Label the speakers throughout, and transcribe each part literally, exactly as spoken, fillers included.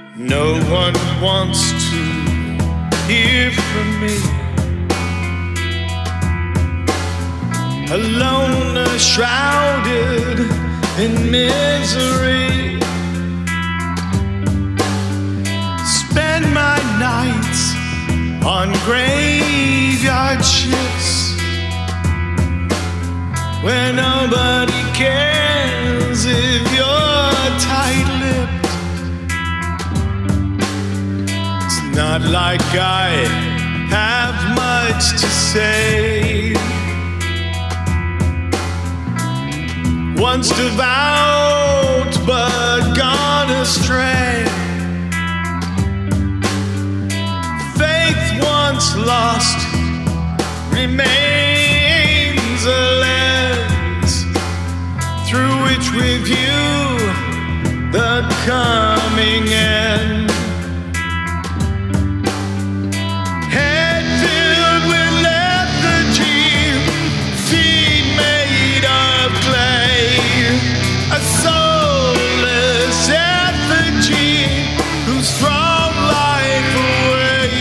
Speaker 1: No one wants to hear from me. Alone, shrouded in misery. Spend my nights on graveyard shifts where nobody cares if you're tight-lipped. It's not like I have much to say. Once devout but gone astray. Faith once lost remains a lens through which we view the coming end. Head filled with lethargy, feet made of clay, a soulless effigy who's thrown life away.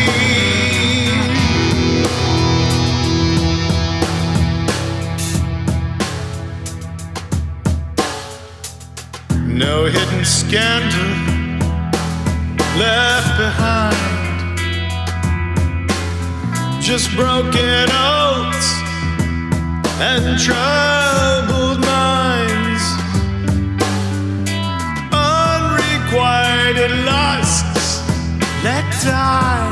Speaker 1: No hidden scandal left behind, just broken oaths and troubled minds. Unrequited lusts let die,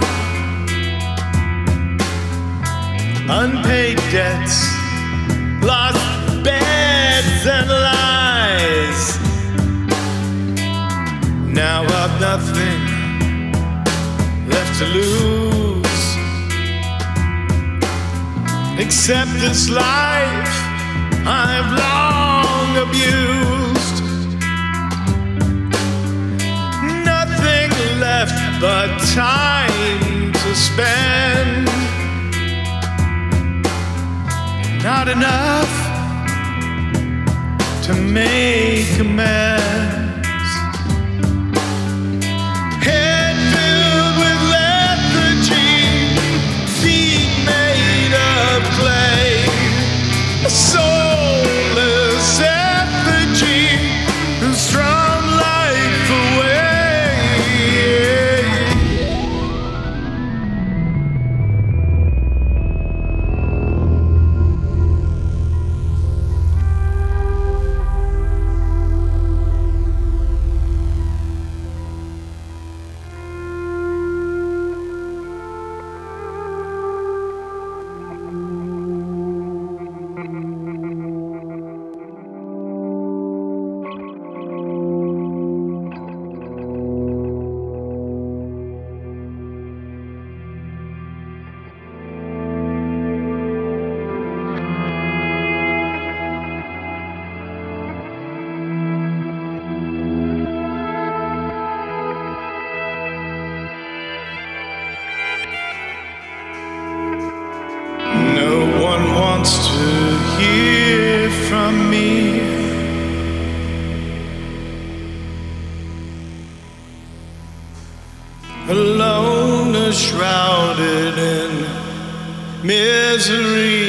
Speaker 1: unpaid debts, lost beds and lies. Now I've nothing left to lose except this life I've long abused. Nothing left but time to spend. Not enough to make amends. Head filled with lethargy, feet made of clay, a soulless effigy who's thrown life away. To hear from me, alone, shrouded in misery.